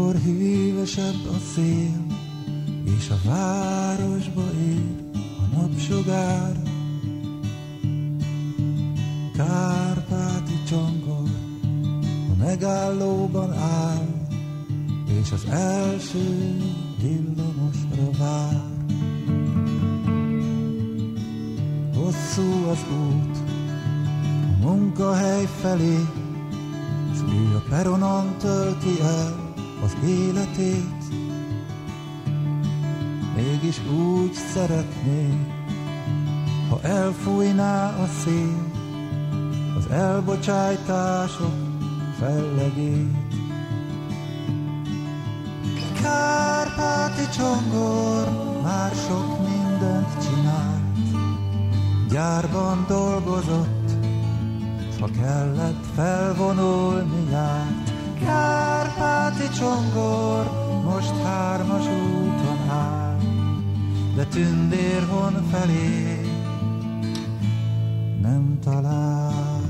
Mikor hűvösebb a szél, és a városba ér a napsugár, kárpáti csongor a megállóban áll, és az első villamosra vár. Hosszú az út a munkahely felé, s ő a peronon tölti el az életét. Mégis úgy szeretné, ha elfújná a szél az elbocsájtások fellegét. Kárpáti csongor már sok mindent csinált, gyárban dolgozott, s ha kellett felvonulni járt. Kárpáti csongor most 3-as úton áll, de Tündérhon felé nem talál.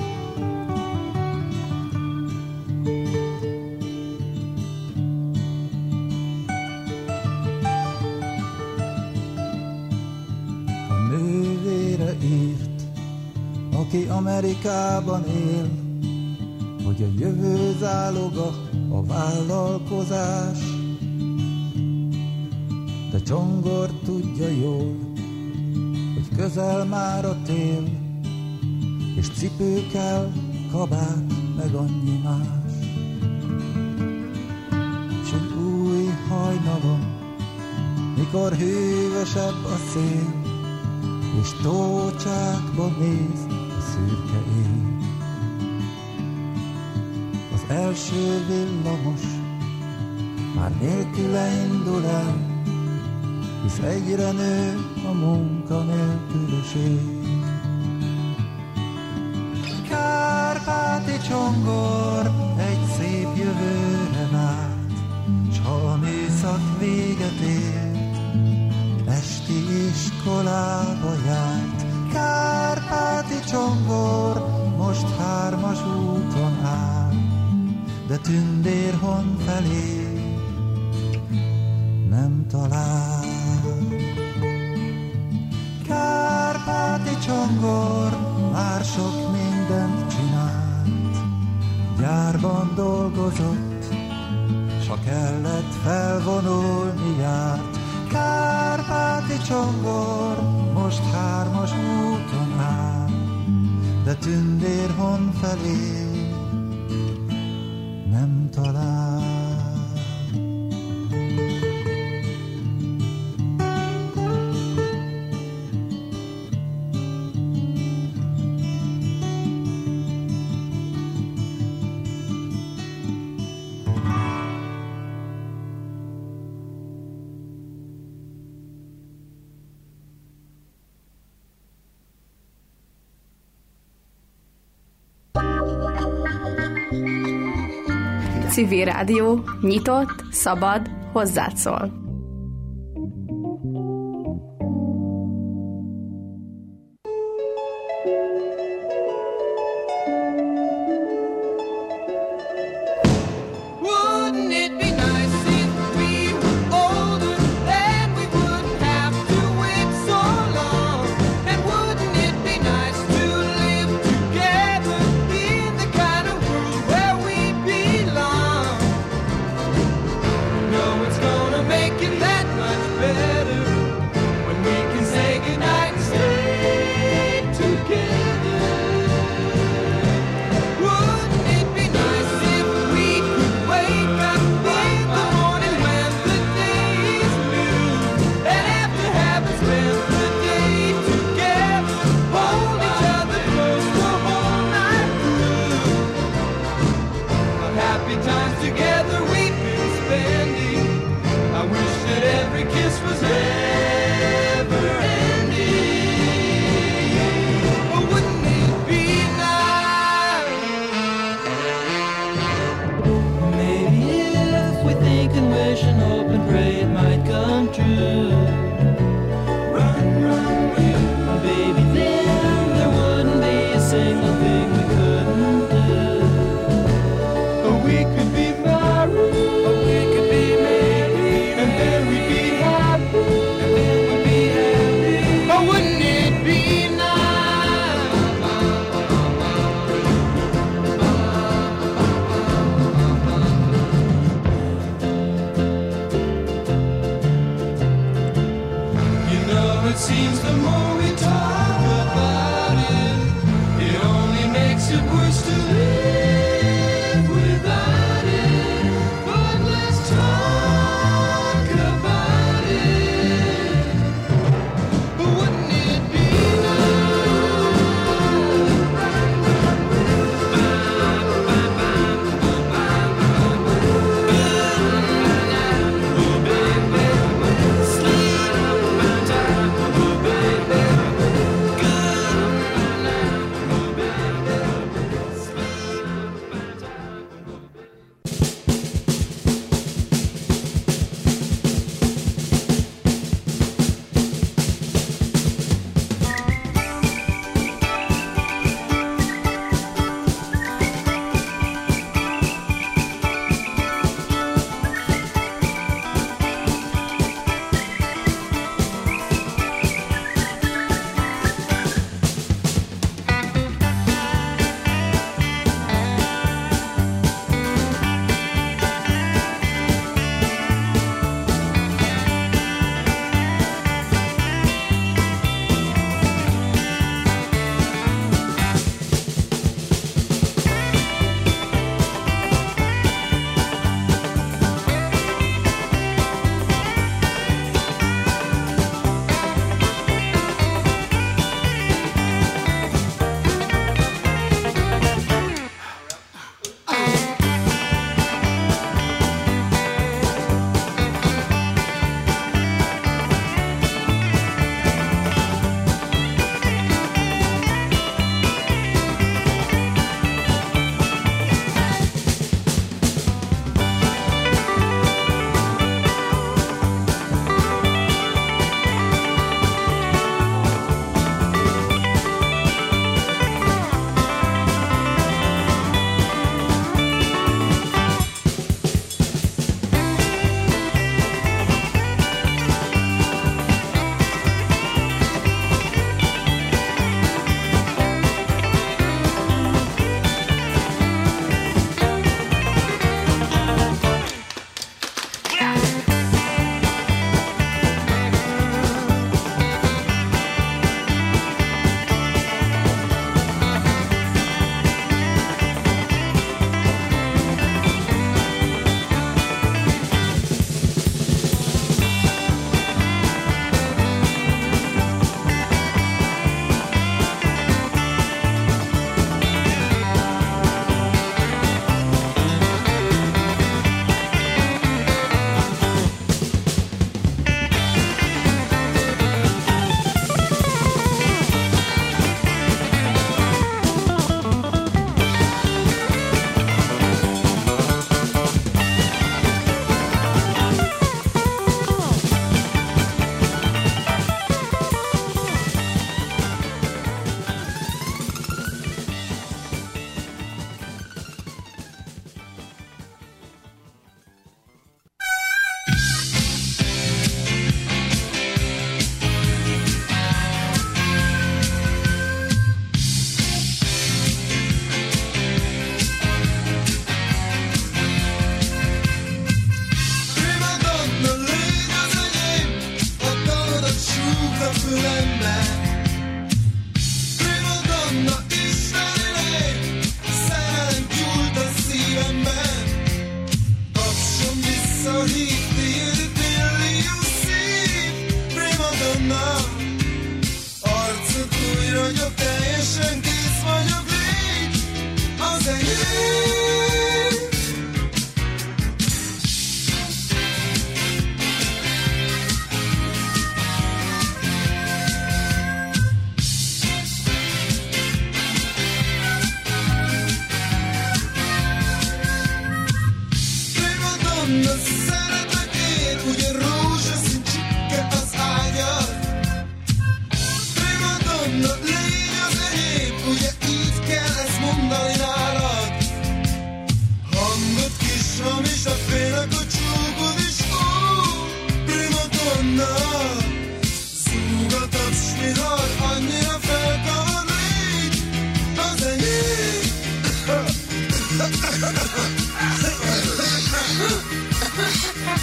A nővére írt, aki Amerikában él, hogy a jövő záloga a vállalkozás, de Csongor tudja jól, hogy közel már a tél, és cipő kell, kabát, meg annyi más. S egy új hajnalon, mikor hűvösebb a szél, és tócsákba néz a szürke ég. Az első villamos már nélküle indul el, hisz egyre nő a munkanélküliség. Kárpáti csongor egy szép jövőre várt, s ha a műszak véget ért, esti iskolába járt. Kárpáti csongor most 3-as úton áll, de Tündérhon felé nem talál. Kárpáti csongor már sok mindent csinált, gyárban dolgozott, s ha kellett felvonulni járt. Kárpáti csongor most 3-as úton áll, de Tündérhon felé nem talál. Civil Rádió, nyitott, szabad, hozzád szól. Make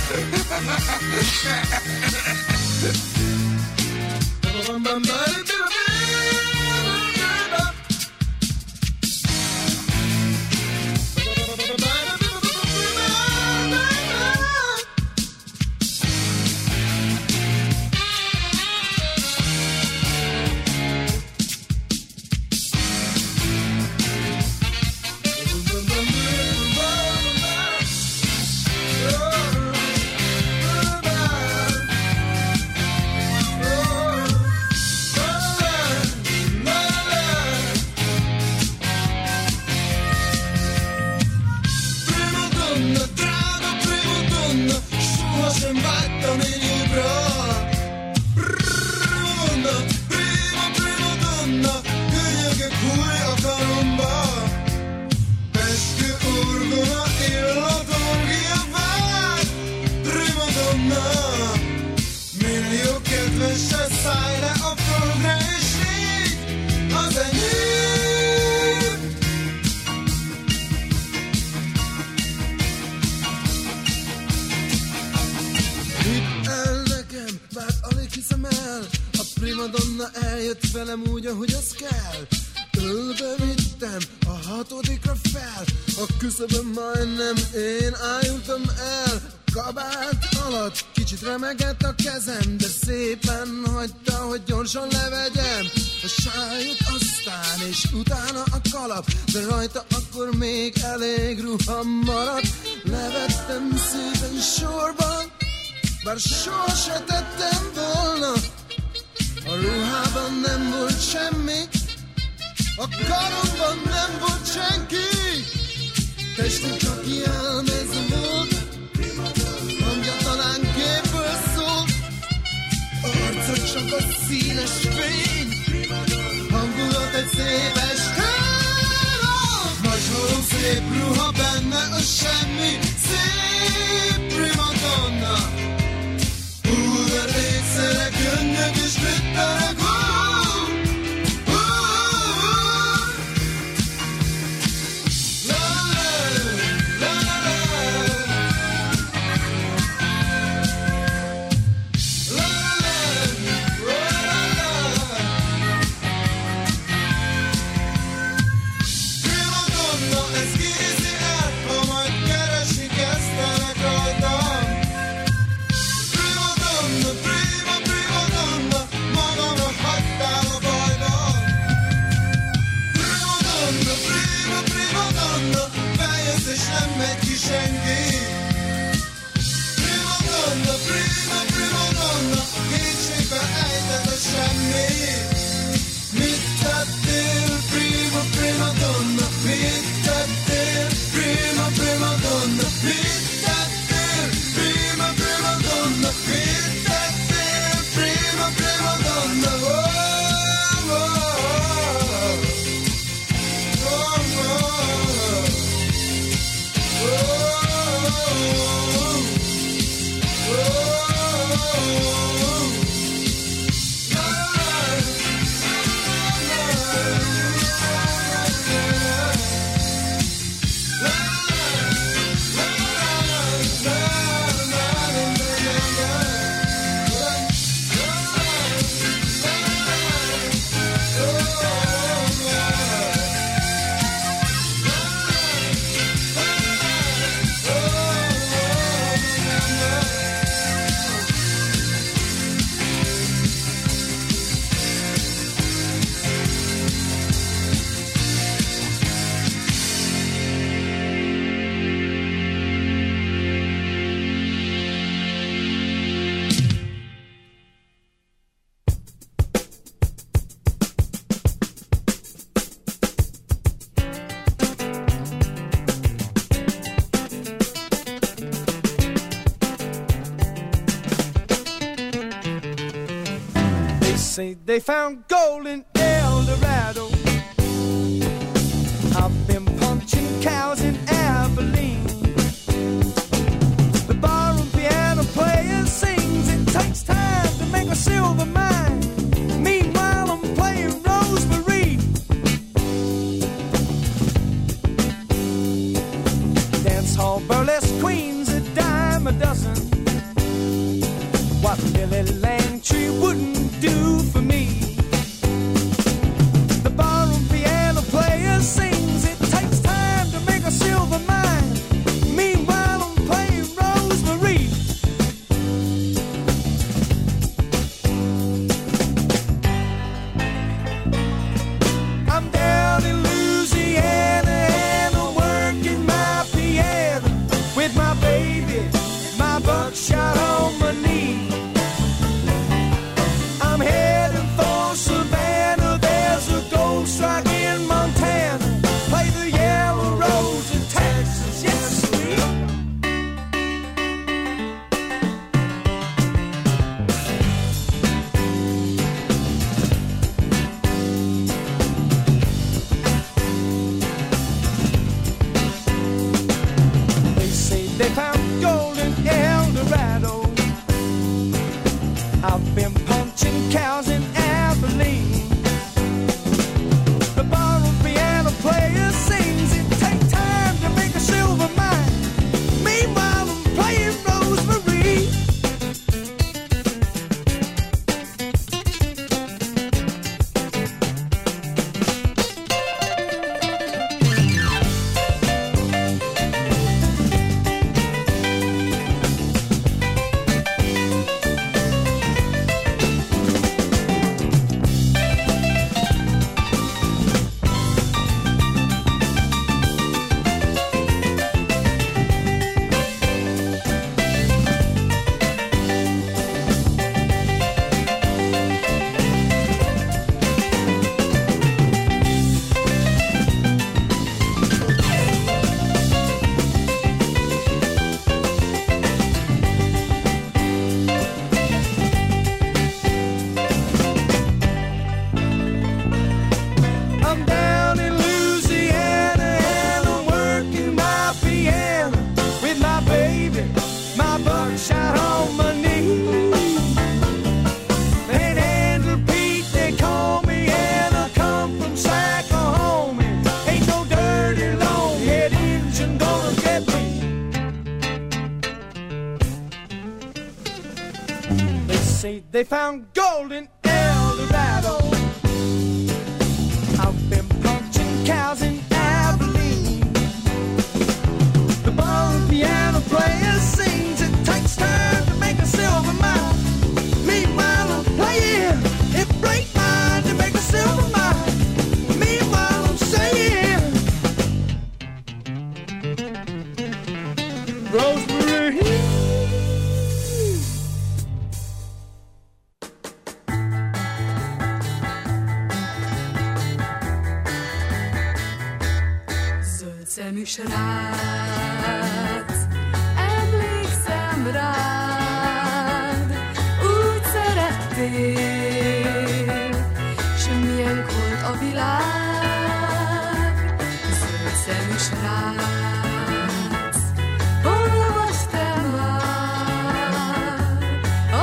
Eljött velem úgy, ahogy az kell. Ölbe vittem, a 6-ra fel. A küszöbön majdnem én álltam el. Kabát alatt kicsit remegett a kezem, de szépen hagyta, hogy gyorsan levegyem a sájt aztán, és utána a kalap, de rajta akkor még elég ruha maradt. Levettem szépen sorban, bár soha se tettem volna. A ruhában nem volt semmi, a karomban nem volt senki. Testem csak jelmez volt, hangja talán képből szól. Arca csak a színes fény, hangulat egy szép este. Nagy halom, szép ruha, benne a semmi, szép primadonna. Ékszerek, könnyek és glitterek. Say they found gold in El Dorado. I've been punching cows in Abilene. The barroom piano player sings. It takes time to make a silver mine. Meanwhile I'm playing Rosemary. Dance hall burlesque queens, a dime a dozen. Elantry wouldn't do for me. The barroom piano player sings, it takes time to make a silver mine. Meanwhile I'm playing Rosemary. I'm down in Louisiana and I'm working my piano with my baby, my buckshot on my knee. I'm heading for Savannah, there's a gold strike in Montana. Play the Yellow Rose in Texas, yes sweet. They say they found gold in El Dorado. I've been punching cows in Abilene. The barroom piano player sings, it takes time to make a silver mine. Meanwhile I'm playing Rosemary. I'm down in Louisiana and I'm working my piano with my baby, my buckshot on my knee. Ain't Andrew Pete, they call me, and I come from Sackahoma. Ain't no dirty long-head Injun gonna get me. They say they found gold in El Dorado. I've been punching cows in Abilene. The barroom piano player sings, it takes time to make a silver mine. Meanwhile I'm playing, it break mine to make a silver mine. Meanwhile I'm saying, Rosemary. Szemű srác, emlékszem rád, úgy szerettél, s milyen volt a világ. Zöld szemű srác, hol vagy te már, a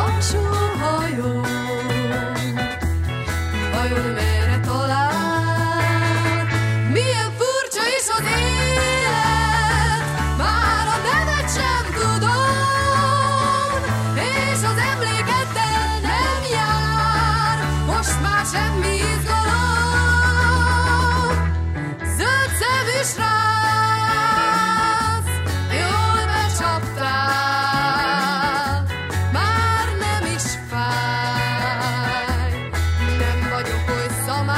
sóhajón, vajon merre talál? Milyen furcsa is az élet, már a nevet sem tudom, és az emlékeddel nem jár, most már semmi izgalom. Zöld szemű srác, jól becsaptál, már nem is fáj, nem vagyok oly szamár.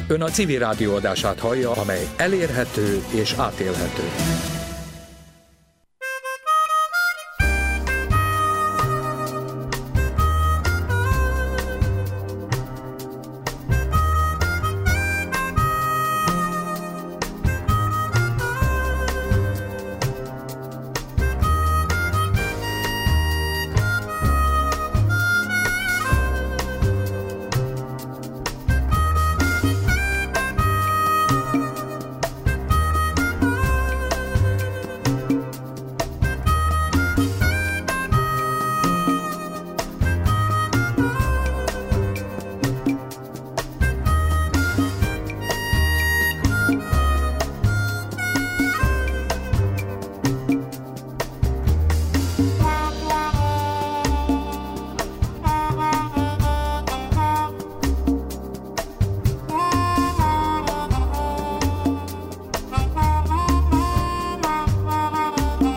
Ön a Civil Rádió adását hallja, amely elérhető és átélhető.